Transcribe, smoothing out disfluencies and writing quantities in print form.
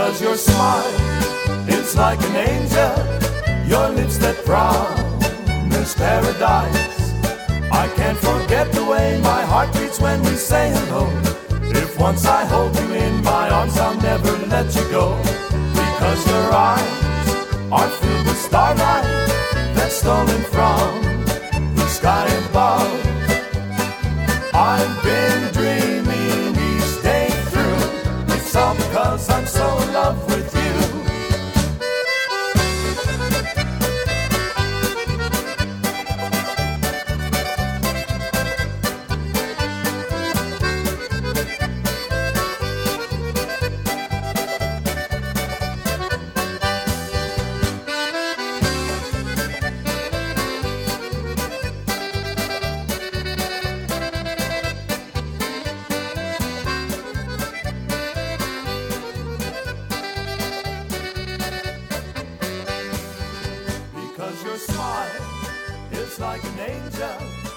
Because your smile is like an angel, your lips that promise paradise. I can't forget the way my heart beats when we say hello. If once I hold you in my arms, I'll never let you go. Because your eyes are filled with starlight that's stolen from the sky above. I've been dreaming each day through. It's all because I'm so in love with you. Because your smile is like an angel,